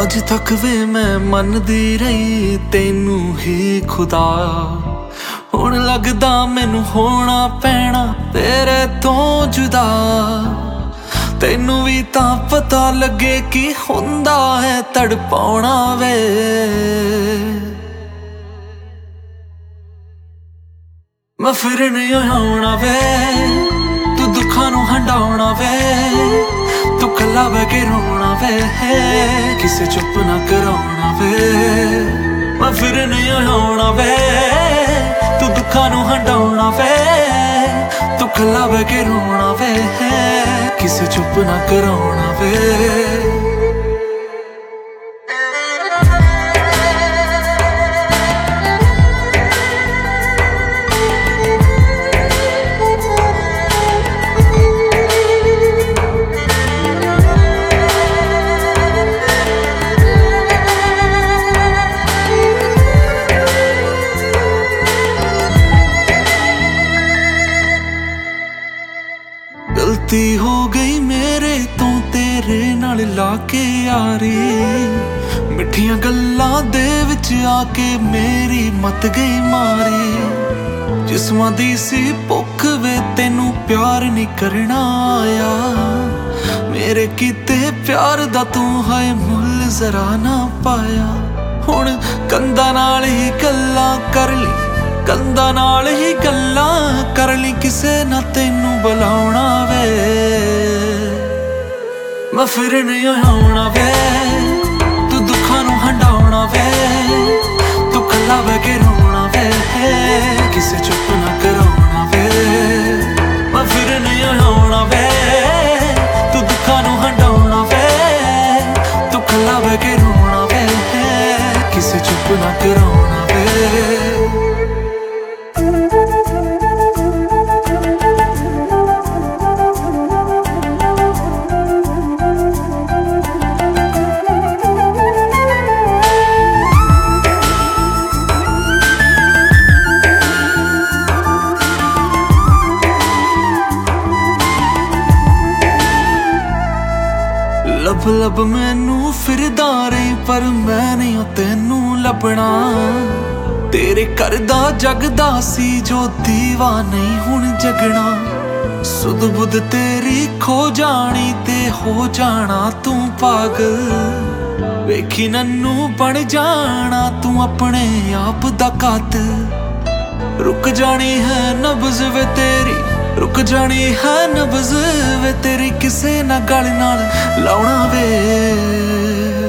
ਅੱਜ ਤੱਕ ਵੇ ਮੈਂ ਮੰਨਦੀ ਰਹੀ ਤੈਨੂੰ ਹੀ ਖੁਦਾ। ਹੁਣ ਲੱਗਦਾ ਮੈਨੂੰ ਹੋਣਾ ਪੈਣਾ ਤੇਰੇ ਤੋਂ ਜੁਦਾ। ਤੈਨੂੰ ਵੀ ਤਾਂ ਪਤਾ ਲੱਗੇ ਕੀ ਹੁੰਦਾ ਹੈ ਤੜਪਾਉਣਾ ਵੇ। ਮੈਂ ਫਿਰ ਨਹੀਂ ਆਉਣਾ ਵੇ, ਤੂੰ ਦੁੱਖਾਂ ਨੂੰ ਹੰਡਾਉਣਾ ਵੇ। ਤੂੰ ਕੱਲਾ ਬਹਿ ਕੇ ਰੋਣਾ ਵੇ, ਕਿਸੇ ਚੁੱਪ ਨਾ ਕਰਾਉਣਾ ਵੇ। ਮੈਂ ਫਿਰ ਨਹੀਂ ਆਉਣਾ ਵੇ, ਤੂੰ ਦੁੱਖਾਂ ਨੂੰ ਹੰਡਾਉਣਾ ਵੇ। ਤੂੰ ਕੱਲਾ ਬਹਿ ਕੇ ਰੋਣਾ ਵੇ, ਕਿਸੇ ਚੁੱਪ ਨਾ ਕਰਾਉਣਾ ਵੇ। ਗਲਤੀ ਹੋ ਗਈ ਮੇਰੇ ਤੋਂ ਤੇਰੇ ਨਾਲ ਲਾ ਕੇ ਯਾਰੀ। ਮਿੱਠੀਆਂ ਗੱਲਾਂ ਦੇ ਵਿੱਚ ਆ ਕੇ ਮੇਰੀ ਮੱਤ ਗਈ ਮਾਰੀ। ਜਿਸਮਾਂ ਦੀ ਸੀ ਭੁੱਖ ਵੇ ਤੈਨੂੰ ਪਿਆਰ ਨਹੀਂ ਕਰਨਾ ਆਇਆ। ਮੇਰੇ ਕੀਤੇ ਪਿਆਰ ਦਾ ਤੂੰ ਹਾਏ ਮੁੱਲ ਜ਼ਰਾ ਨਾ ਪਾਇਆ। ਹੁਣ ਕੰਧਾਂ ਨਾਲ ਹੀ ਗੱਲਾਂ ਕਰ ਲਈ, ਕੰਧਾਂ ਨਾਲ ਹੀ ਗੱਲਾਂ ਕਰ ਲਈ, ਕਿਸੇ ਨਾ ਤੈਨੂੰ ਬੁਲਾਉਣਾ ਵੇ। ਮੈਂ ਫਿਰ ਨਹੀਂ ਆਉਣਾ ਵੇ, ਤੂੰ ਦੁੱਖਾਂ ਨੂੰ ਹੰਡਾਉਣਾ ਵੇ। ਤੂੰ ਕੱਲਾ ਬਹਿ ਕੇ ਰੋਣਾ ਵੇ, ਕਿਸੇ ਚੁੱਪ ਨਾ ਕਰਾਉਣਾ ਵੇ। ਮੈਂ ਫਿਰ ਨਹੀਂ ਆਉਣਾ ਵੇ, ਤੂੰ ਦੁੱਖਾਂ ਨੂੰ ਹੰਡਾਉਣਾ ਵੇ। ਤੂੰ ਕੱਲਾ ਬਹਿ ਕੇ ਰੋਣਾ ਵੇ, ਕਿਸੇ ਚੁੱਪ ਨਾ ਕਰਾਉਣਾ ਵੇ। ਲੱਭ ਲੱਭ ਮੈਨੂੰ ਫਿਰਦਾ ਰਹੀ ਪਰ ਮੈਂ ਨਹੀਂ ਤੈਨੂੰ ਲੱਭਣਾ। ਤੇਰੇ ਕਰਦਾ ਜਗਦਾ ਸੀ ਜੋ ਦੀਵਾ ਨਹੀਂ ਹੁਣ ਜਗਣਾ। ਸੁਧ ਬੁੱਧ ਤੇਰੀ ਖੋ ਜਾਣੀ ਤੇ ਹੋ ਜਾਣਾ ਤੂੰ ਪਾਗਲ। ਵੇਖੀ ਨੰਨੂ ਬਣ ਜਾਣਾ ਤੂੰ ਆਪਣੇ ਆਪ ਦਾ ਕਾਤਿਲ। ਰੁਕ ਜਾਣੀ ਹੈ ਨਬਜ਼ ਵੇ ਤੇਰੀ, ਰੁਕ ਜਾਣੀ ਹੈ ਨਬਜ਼ ਵੇ ਤੇਰੀ, ਕਿਸੇ ਨਾ ਗਲ ਨਾਲ ਲਾਉਣਾ ਵੇ।